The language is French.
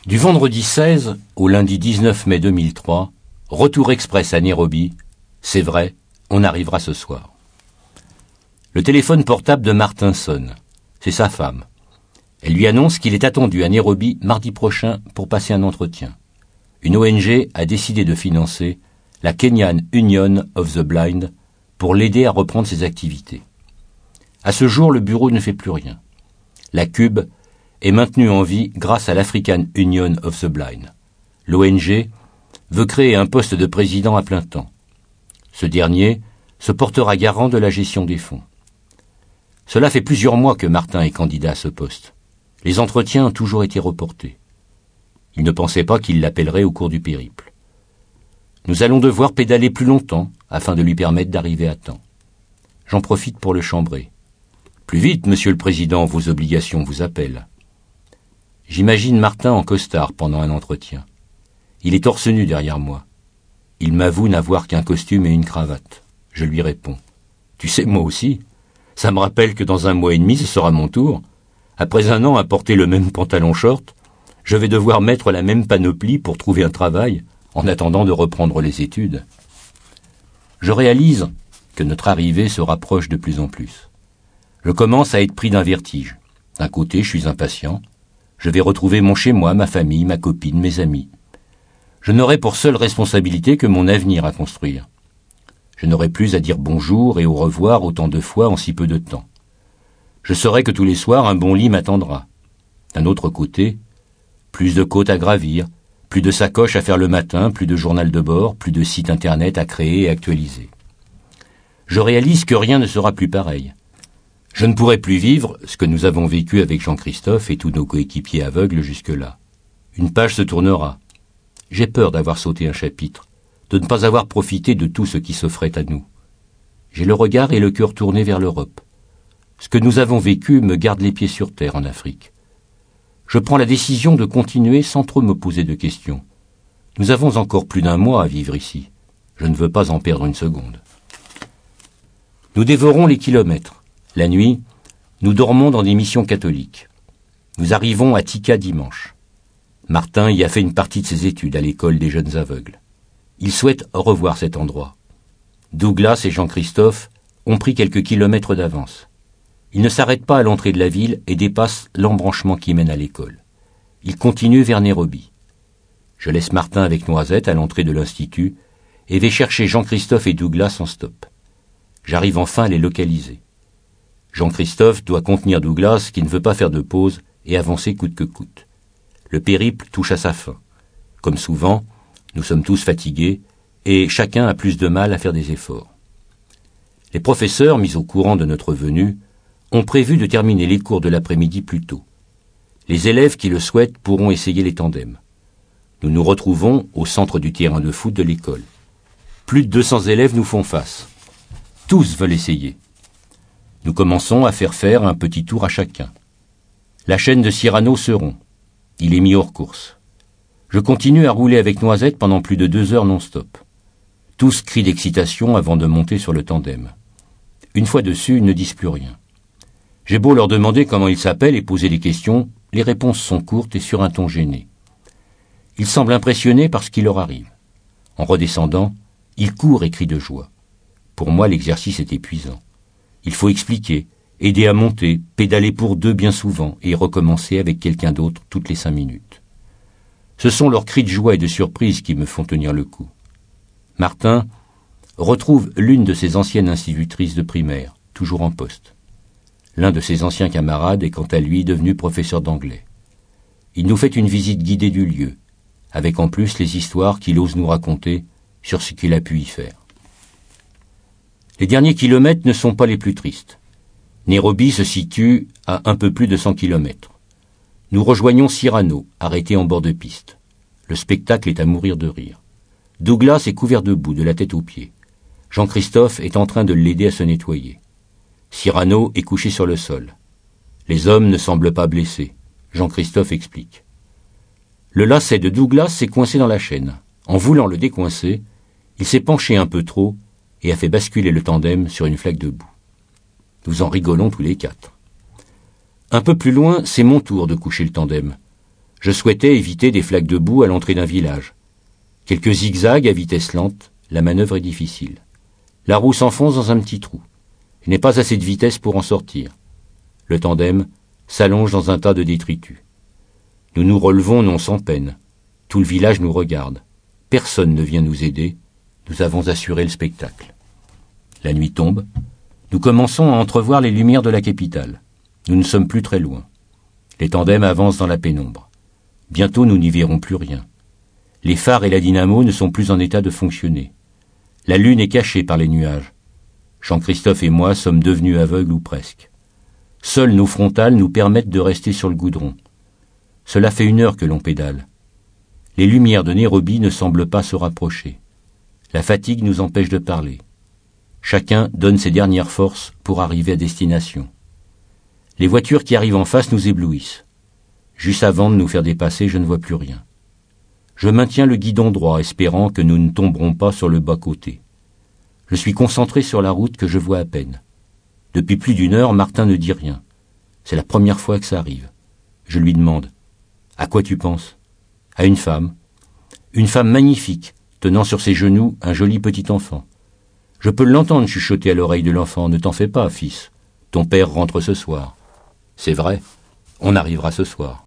Du vendredi 16 au lundi 19 mai 2003, retour express à Nairobi. C'est vrai, on arrivera ce soir. Le téléphone portable de Martin sonne. C'est sa femme. Elle lui annonce qu'il est attendu à Nairobi mardi prochain pour passer un entretien. Une ONG a décidé de financer la Kenyan Union of the Blind pour l'aider à reprendre ses activités. À ce jour, le bureau ne fait plus rien. La CUB est maintenue en vie grâce à l'African Union of the Blind. L'ONG veut créer un poste de président à plein temps. Ce dernier se portera garant de la gestion des fonds. Cela fait plusieurs mois que Martin est candidat à ce poste. Les entretiens ont toujours été reportés. Il ne pensait pas qu'il l'appellerait au cours du périple. Nous allons devoir pédaler plus longtemps afin de lui permettre d'arriver à temps. J'en profite pour le chambrer. Plus vite, monsieur le président, vos obligations vous appellent. J'imagine Martin en costard pendant un entretien. Il est torse nu derrière moi. Il m'avoue n'avoir qu'un costume et une cravate. Je lui réponds. Tu sais, moi aussi. Ça me rappelle que dans un mois et demi, ce sera mon tour. Après un an à porter le même pantalon short, je vais devoir mettre la même panoplie pour trouver un travail en attendant de reprendre les études. Je réalise que notre arrivée se rapproche de plus en plus. Je commence à être pris d'un vertige. D'un côté, je suis impatient. Je vais retrouver mon chez-moi, ma famille, ma copine, mes amis. Je n'aurai pour seule responsabilité que mon avenir à construire. Je n'aurai plus à dire bonjour et au revoir autant de fois en si peu de temps. Je saurai que tous les soirs, un bon lit m'attendra. D'un autre côté, plus de côtes à gravir, plus de sacoches à faire le matin, plus de journal de bord, plus de sites internet à créer et actualiser. Je réalise que rien ne sera plus pareil. Je ne pourrai plus vivre ce que nous avons vécu avec Jean-Christophe et tous nos coéquipiers aveugles jusque-là. Une page se tournera. J'ai peur d'avoir sauté un chapitre, de ne pas avoir profité de tout ce qui s'offrait à nous. J'ai le regard et le cœur tournés vers l'Europe. Ce que nous avons vécu me garde les pieds sur terre en Afrique. Je prends la décision de continuer sans trop me poser de questions. Nous avons encore plus d'un mois à vivre ici. Je ne veux pas en perdre une seconde. Nous dévorons les kilomètres. La nuit, nous dormons dans des missions catholiques. Nous arrivons à Tika dimanche. Martin y a fait une partie de ses études à l'école des jeunes aveugles. Il souhaite revoir cet endroit. Douglas et Jean-Christophe ont pris quelques kilomètres d'avance. Ils ne s'arrêtent pas à l'entrée de la ville et dépassent l'embranchement qui mène à l'école. Ils continuent vers Nairobi. Je laisse Martin avec Noisette à l'entrée de l'institut et vais chercher Jean-Christophe et Douglas en stop. J'arrive enfin à les localiser. Jean-Christophe doit contenir Douglas qui ne veut pas faire de pause et avancer coûte que coûte. Le périple touche à sa fin. Comme souvent, nous sommes tous fatigués et chacun a plus de mal à faire des efforts. Les professeurs, mis au courant de notre venue, ont prévu de terminer les cours de l'après-midi plus tôt. Les élèves qui le souhaitent pourront essayer les tandems. Nous nous retrouvons au centre du terrain de foot de l'école. Plus de 200 élèves nous font face. Tous veulent essayer. Nous commençons à faire un petit tour à chacun. La chaîne de Cyrano se rompt. Il est mis hors course. Je continue à rouler avec Noisette pendant plus de 2 heures non-stop. Tous crient d'excitation avant de monter sur le tandem. Une fois dessus, ils ne disent plus rien. J'ai beau leur demander comment ils s'appellent et poser des questions, les réponses sont courtes et sur un ton gêné. Ils semblent impressionnés par ce qui leur arrive. En redescendant, ils courent et crient de joie. Pour moi, l'exercice est épuisant. Il faut expliquer, aider à monter, pédaler pour 2 bien souvent et recommencer avec quelqu'un d'autre toutes les 5 minutes. Ce sont leurs cris de joie et de surprise qui me font tenir le coup. Martin retrouve l'une de ses anciennes institutrices de primaire, toujours en poste. L'un de ses anciens camarades est quant à lui devenu professeur d'anglais. Il nous fait une visite guidée du lieu, avec en plus les histoires qu'il ose nous raconter sur ce qu'il a pu y faire. Les derniers kilomètres ne sont pas les plus tristes. Nairobi se situe à un peu plus de 100 kilomètres. Nous rejoignons Cyrano, arrêté en bord de piste. Le spectacle est à mourir de rire. Douglas est couvert de boue de la tête aux pieds. Jean-Christophe est en train de l'aider à se nettoyer. Cyrano est couché sur le sol. Les hommes ne semblent pas blessés. Jean-Christophe explique. Le lacet de Douglas s'est coincé dans la chaîne. En voulant le décoincer, il s'est penché un peu trop et a fait basculer le tandem sur une flaque de boue. Nous en rigolons tous les 4. Un peu plus loin, c'est mon tour de coucher le tandem. Je souhaitais éviter des flaques de boue à l'entrée d'un village. Quelques zigzags à vitesse lente, la manœuvre est difficile. La roue s'enfonce dans un petit trou. Il n'est pas assez de vitesse pour en sortir. Le tandem s'allonge dans un tas de détritus. Nous nous relevons non sans peine. Tout le village nous regarde. Personne ne vient nous aider. Nous avons assuré le spectacle. La nuit tombe. Nous commençons à entrevoir les lumières de la capitale. Nous ne sommes plus très loin. Les tandems avancent dans la pénombre. Bientôt nous n'y verrons plus rien. Les phares et la dynamo ne sont plus en état de fonctionner. La lune est cachée par les nuages. Jean-Christophe et moi sommes devenus aveugles ou presque. Seules nos frontales nous permettent de rester sur le goudron. Cela fait 1 heure que l'on pédale. Les lumières de Nairobi ne semblent pas se rapprocher. La fatigue nous empêche de parler. Chacun donne ses dernières forces pour arriver à destination. Les voitures qui arrivent en face nous éblouissent. Juste avant de nous faire dépasser, je ne vois plus rien. Je maintiens le guidon droit, espérant que nous ne tomberons pas sur le bas-côté. Je suis concentré sur la route que je vois à peine. Depuis plus d'1 heure, Martin ne dit rien. C'est la première fois que ça arrive. Je lui demande « À quoi tu penses ?» « À une femme. Une femme magnifique, tenant sur ses genoux un joli petit enfant. Je peux l'entendre chuchoter à l'oreille de l'enfant « Ne t'en fais pas, fils. Ton père rentre ce soir. » C'est vrai, on arrivera ce soir.